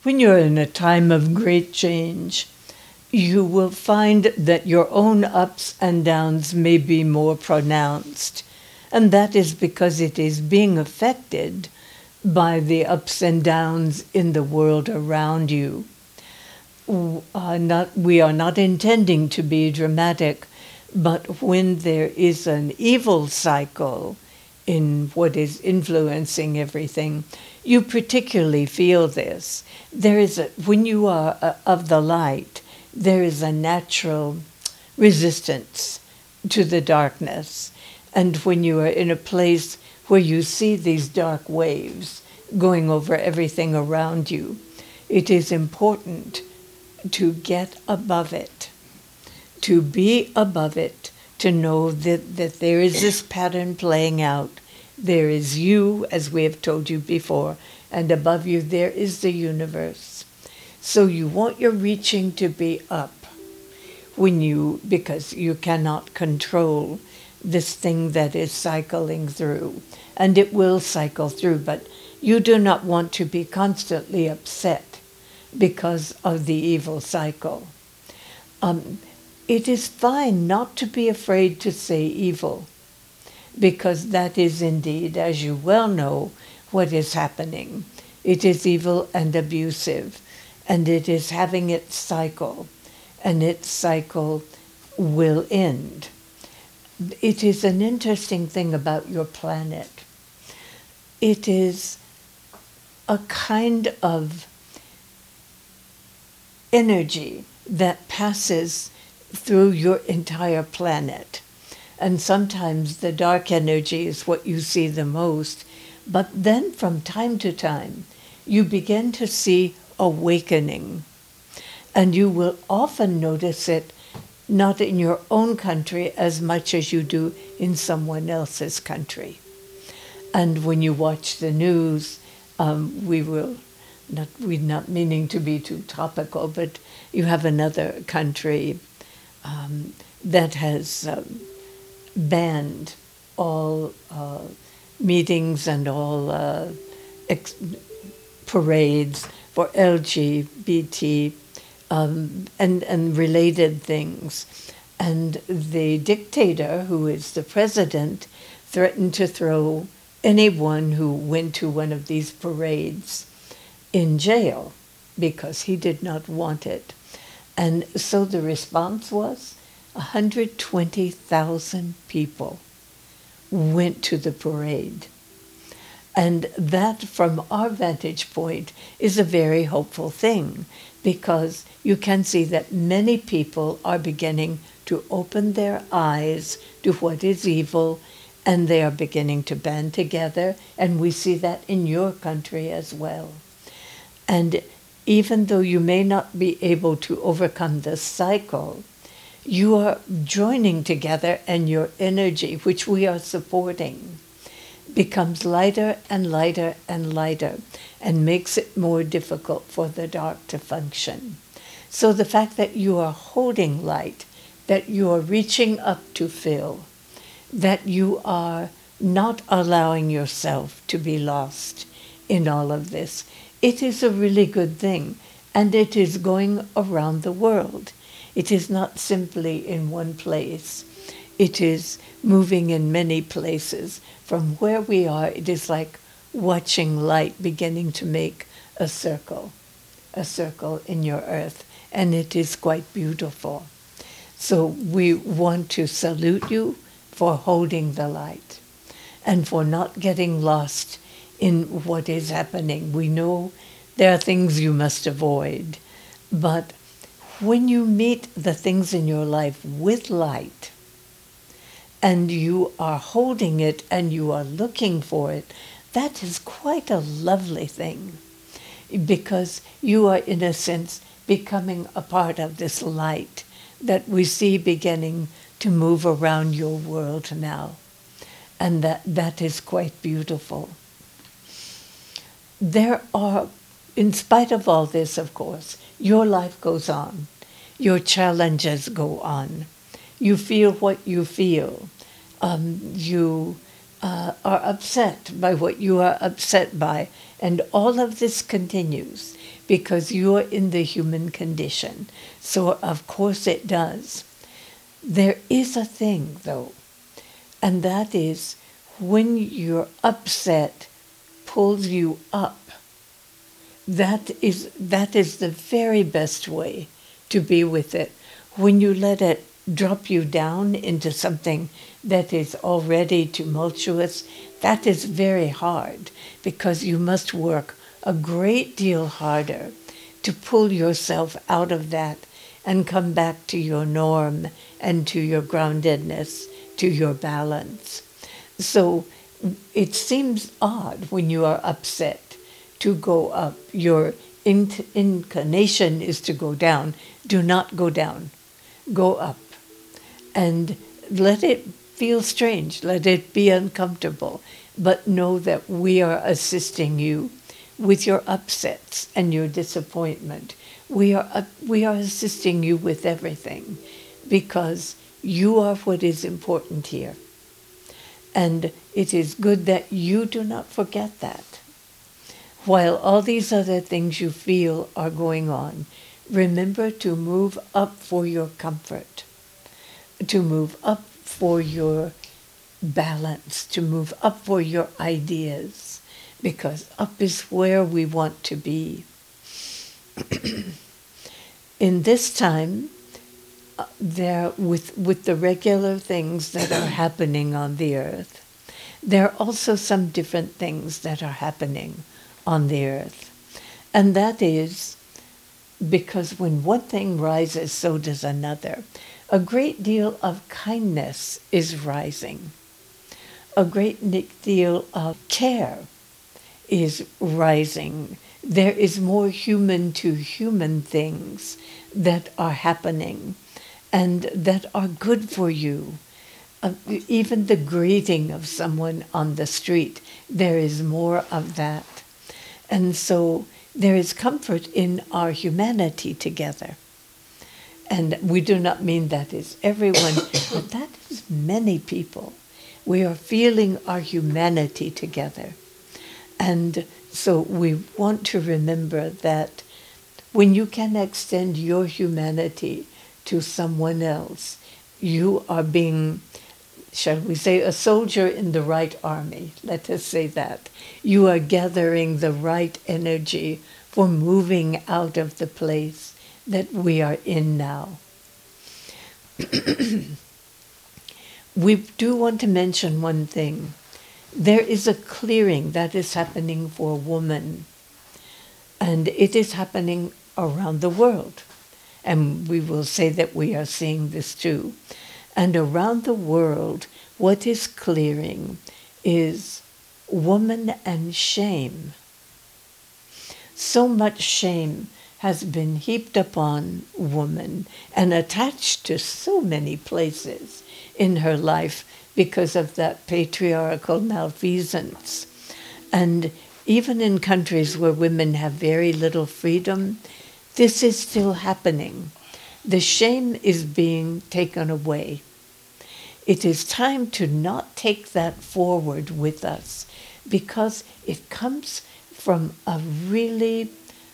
When you're in a time of great change, you will find that your own ups and downs may be more pronounced. And that is because it is being affected by the ups and downs in the world around you. We are not intending to be dramatic, but when there is an evil cycle in what is influencing everything, you particularly feel this. When you are of the light, there is a natural resistance to the darkness. And when you are in a place where you see these dark waves going over everything around you, it is important to get above it, to be above it, to know that there is this pattern playing out. There is you, as we have told you before, and above you there is the universe. So you want your reaching to be up because you cannot control this thing that is cycling through. And it will cycle through, but you do not want to be constantly upset because of the evil cycle. It is fine not to be afraid to say evil, because that is indeed, as you well know, what is happening. It is evil and abusive, and it is having its cycle, and its cycle will end. It is an interesting thing about your planet. It is a kind of energy that passes through your entire planet. And sometimes the dark energy is what you see the most. But then from time to time, you begin to see awakening. And you will often notice it not in your own country as much as you do in someone else's country. And when you watch the news, we're not meaning to be too topical, but you have another country that has banned all meetings and all parades for LGBT and related things. And the dictator, who is the president, threatened to throw anyone who went to one of these parades in jail because he did not want it. And so the response was 120,000 people went to the parade. And that, from our vantage point, is a very hopeful thing, because you can see that many people are beginning to open their eyes to what is evil, and they are beginning to band together, and we see that in your country as well. And even though you may not be able to overcome the cycle, you are joining together, and your energy, which we are supporting, becomes lighter and lighter and lighter, and makes it more difficult for the dark to function. So the fact that you are holding light, that you are reaching up to fill, that you are not allowing yourself to be lost in all of this, it is a really good thing, and it is going around the world. It is not simply in one place. It is moving in many places. From where we are, it is like watching light beginning to make a circle in your earth, and it is quite beautiful. So we want to salute you for holding the light and for not getting lost in what is happening. We know there are things you must avoid, but when you meet the things in your life with light, and you are holding it and you are looking for it, that is quite a lovely thing, because you are, in a sense, becoming a part of this light that we see beginning to move around your world now. And that is quite beautiful. There are, in spite of all this, of course, your life goes on. Your challenges go on. You feel what you feel. You are upset by what you are upset by, and all of this continues because you're in the human condition. So, of course, it does. There is a thing, though, and that is when your upset pulls you up. That is the very best way to be with it. When you let it drop you down into something that is already tumultuous, that is very hard because you must work a great deal harder to pull yourself out of that and come back to your norm and to your groundedness, to your balance. So it seems odd when you are upset to go up. Your inclination is to go down. Do not go down. Go up. And let it feel strange. Let it be uncomfortable. But know that we are assisting you with your upsets and your disappointment. We are assisting you with everything because you are what is important here. And it is good that you do not forget that. While all these other things you feel are going on, remember to move up for your comfort, to move up for your balance, to move up for your ideas, because up is where we want to be. In this time, there with the regular things that are happening on the earth, there are also some different things that are happening on the earth. And that is because when one thing rises, so does another. A great deal of kindness is rising. A great deal of care is rising. There is more human to human things that are happening and that are good for you. Even the greeting of someone on the street, there is more of that. And so there is comfort in our humanity together. And we do not mean that is everyone, but that is many people. We are feeling our humanity together. And so we want to remember that when you can extend your humanity to someone else, you are being, shall we say, a soldier in the right army. Let us say that. You are gathering the right energy for moving out of the place that we are in now. We do want to mention one thing. There is a clearing that is happening for woman, and it is happening around the world. And we will say that we are seeing this too. And around the world, what is clearing is woman and shame. So much shame has been heaped upon woman and attached to so many places in her life because of that patriarchal malfeasance. And even in countries where women have very little freedom, this is still happening. The shame is being taken away. It is time to not take that forward with us because it comes from a really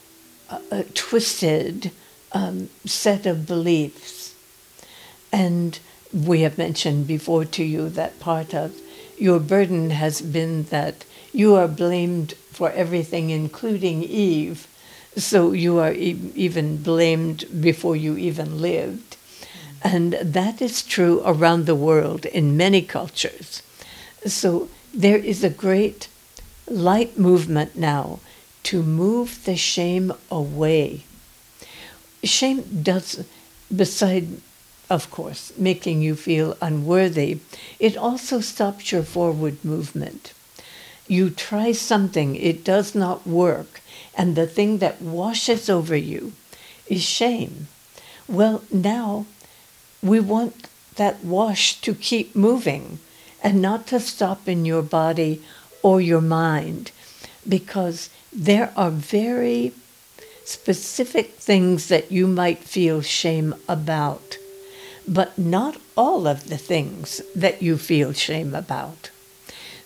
twisted set of beliefs. And we have mentioned before to you that part of your burden has been that you are blamed for everything, including Eve. So you are even blamed before you even lived. And that is true around the world in many cultures. So there is a great light movement now to move the shame away. Shame does, beside, of course, making you feel unworthy, it also stops your forward movement. You try something, it does not work, and the thing that washes over you is shame. Well, now we want that wash to keep moving and not to stop in your body or your mind, because there are very specific things that you might feel shame about, but not all of the things that you feel shame about.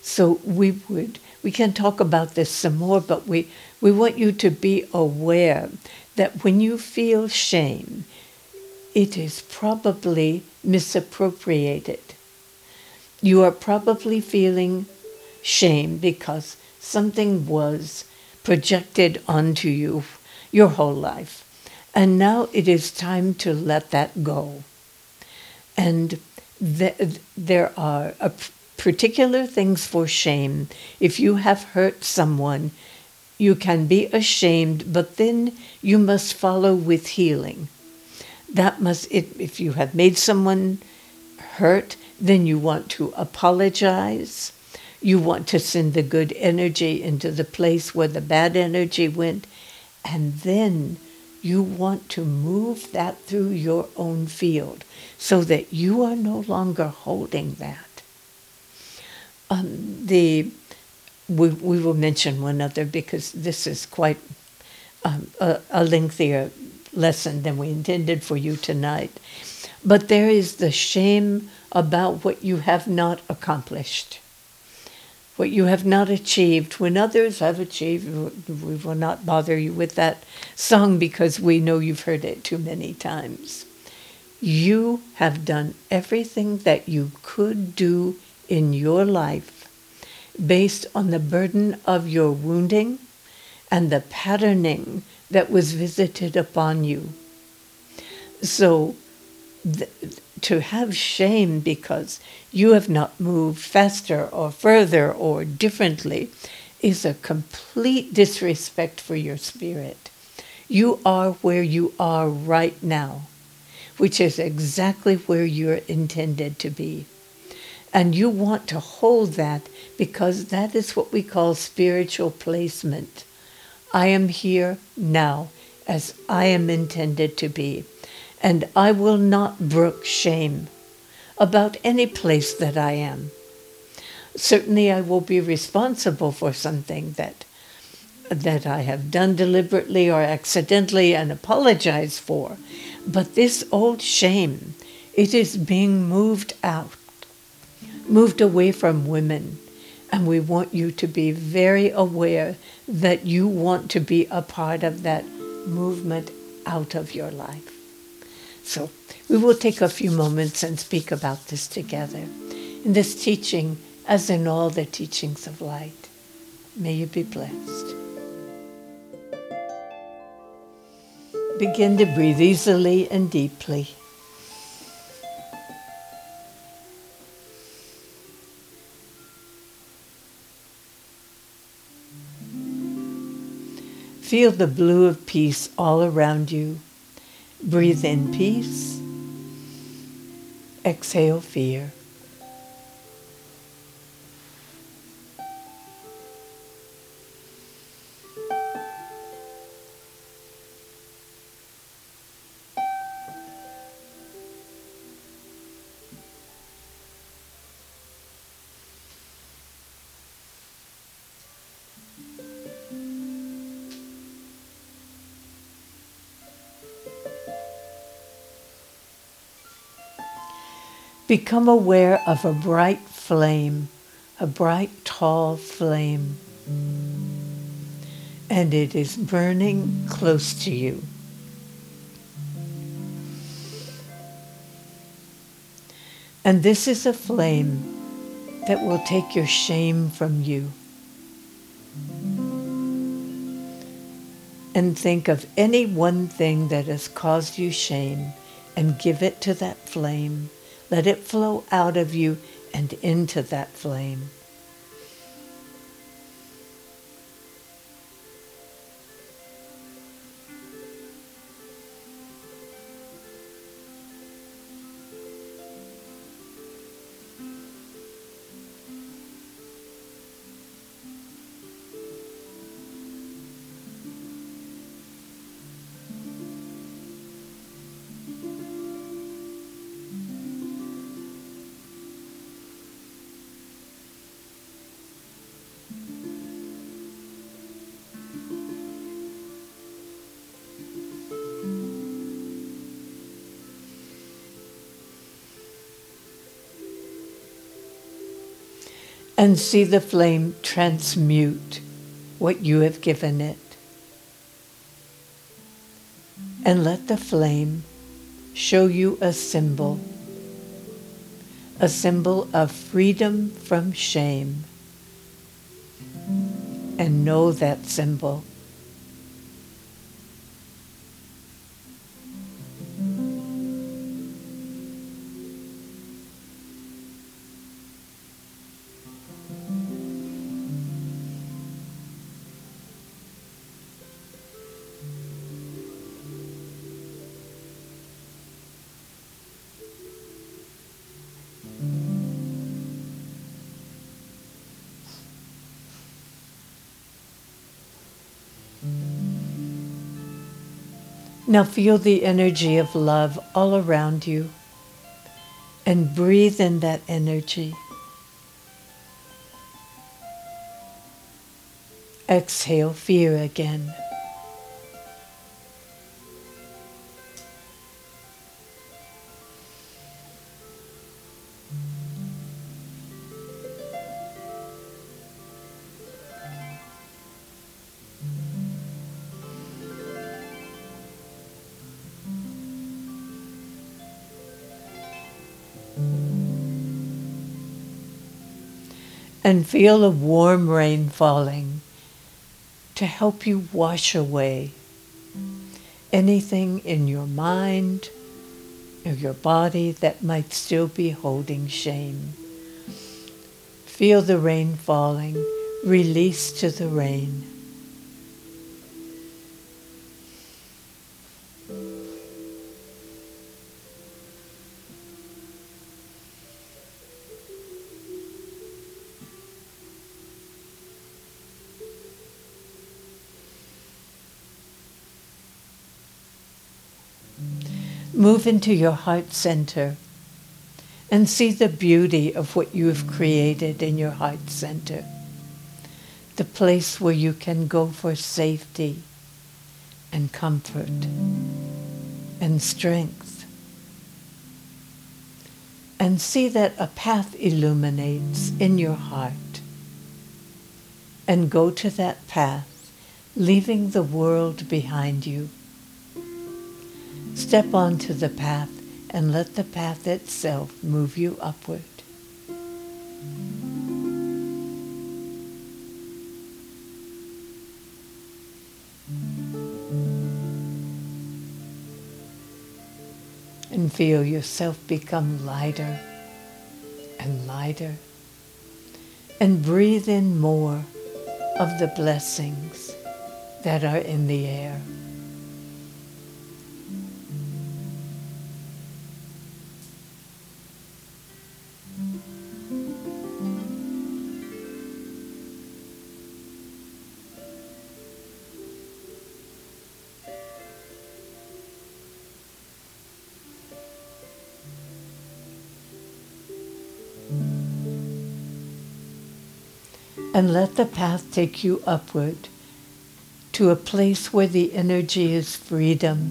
So we can talk about this some more, but we want you to be aware that when you feel shame, it is probably misappropriated. You are probably feeling shame because something was projected onto you your whole life. And now it is time to let that go. And there are particular things for shame. If you have hurt someone, you can be ashamed, but then you must follow with healing. If you have made someone hurt, then you want to apologize. You want to send the good energy into the place where the bad energy went. And then you want to move that through your own field so that you are no longer holding that. We will mention one other because this is quite a lengthier lesson than we intended for you tonight. But there is the shame about what you have not accomplished, what you have not achieved. When others have achieved, we will not bother you with that song because we know you've heard it too many times. You have done everything that you could do in your life based on the burden of your wounding and the patterning that was visited upon you. So to have shame because you have not moved faster or further or differently is a complete disrespect for your spirit. You are where you are right now, which is exactly where you're intended to be. And you want to hold that because that is what we call spiritual placement. I am here now as I am intended to be. And I will not brook shame about any place that I am. Certainly I will be responsible for something that I have done deliberately or accidentally and apologize for. But this old shame, it is being moved out, moved away from women. And we want you to be very aware that you want to be a part of that movement out of your life. So we will take a few moments and speak about this together. In this teaching, as in all the teachings of light, may you be blessed. Begin to breathe easily and deeply. Feel the blue of peace all around you. Breathe in peace. Exhale fear. Become aware of a bright flame, a bright, tall flame, and it is burning close to you. And this is a flame that will take your shame from you. And think of any one thing that has caused you shame and give it to that flame. Let it flow out of you and into that flame. and see the flame transmute what you have given it. And let the flame show you a symbol of freedom from shame. And know that symbol. Now feel the energy of love all around you and breathe in that energy. Exhale fear again. And feel a warm rain falling to help you wash away anything in your mind or your body that might still be holding shame. Feel the rain falling, release to the rain. Move into your heart center and see the beauty of what you have created in your heart center. The place where you can go for safety and comfort and strength. And see that a path illuminates in your heart. And go to that path, leaving the world behind you. Step onto the path and let the path itself move you upward. And feel yourself become lighter and lighter. And breathe in more of the blessings that are in the air. And let the path take you upward to a place where the energy is freedom,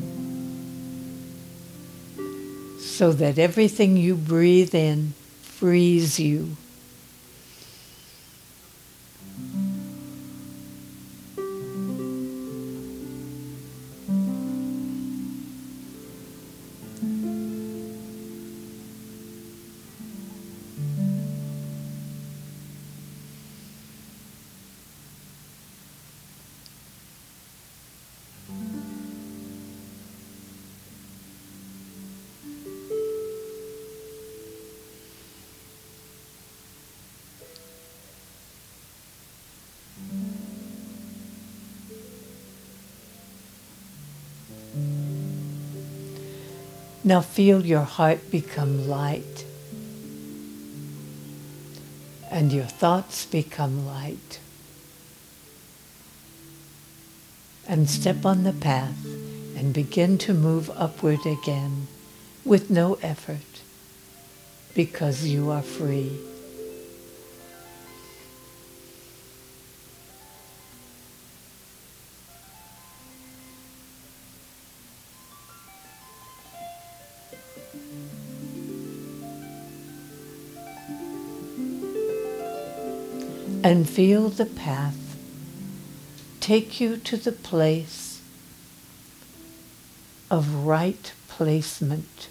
so that everything you breathe in frees you. Now feel your heart become light and your thoughts become light. And step on the path and begin to move upward again with no effort, because you are free. and feel the path take you to the place of right placement.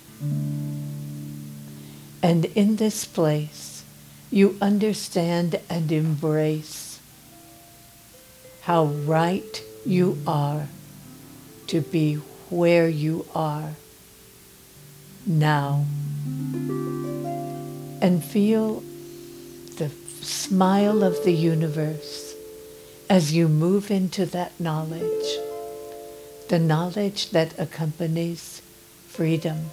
And in this place, you understand and embrace how right you are to be where you are now. And feel the smile of the universe as you move into that knowledge, the knowledge that accompanies freedom.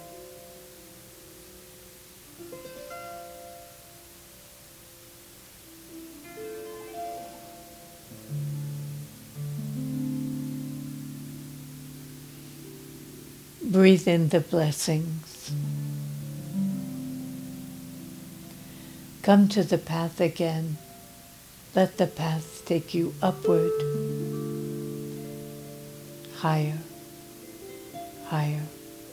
Breathe in the blessings. Come to the path again. Let the path take you upward, higher, higher,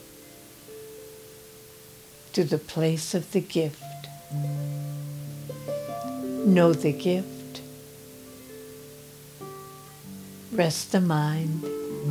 to the place of the gift. Know the gift. Rest the mind.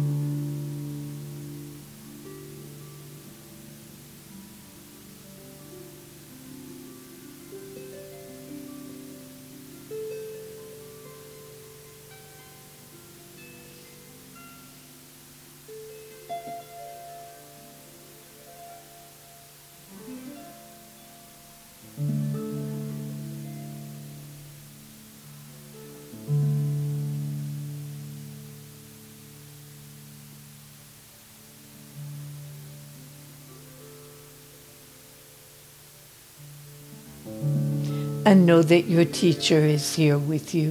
And know that your teacher is here with you.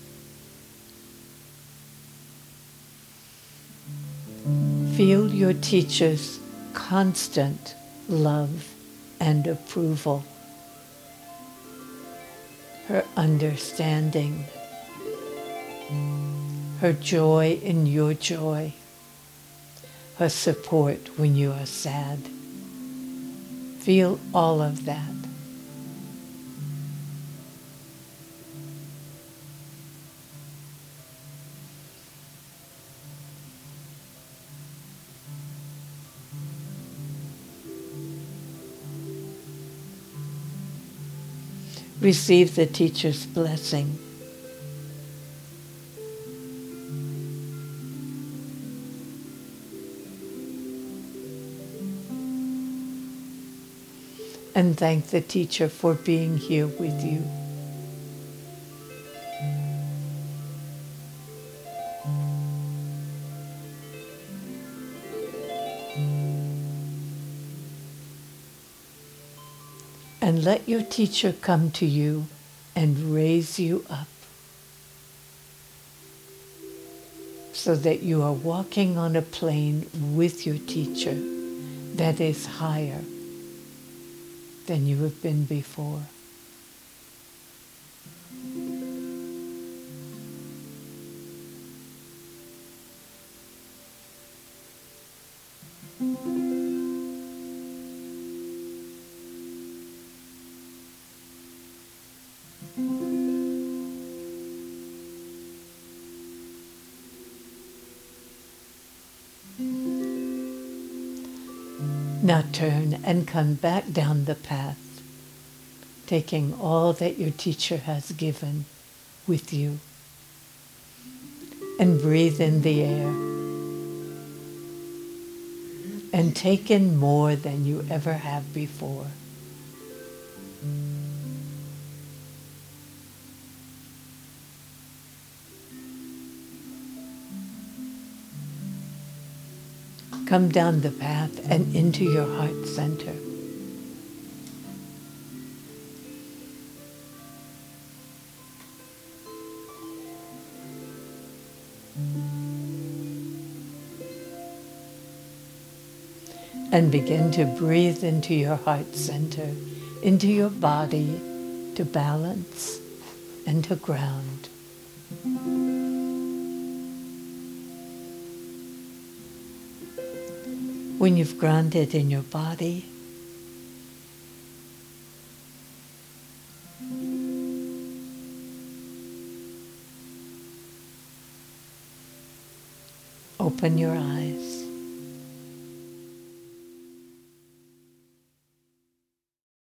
Feel your teacher's constant love and approval, her understanding, her joy in your joy, her support when you are sad. Feel all of that. Receive the teacher's blessing. And thank the teacher for being here with you. And let your teacher come to you and raise you up so that you are walking on a plane with your teacher that is higher than you have been before. Now turn and come back down the path, taking all that your teacher has given with you. And breathe in the air. And take in more than you ever have before. Come down the path and into your heart center. And begin to breathe into your heart center, into your body, to balance and to ground. When you've grounded in your body, Open your eyes.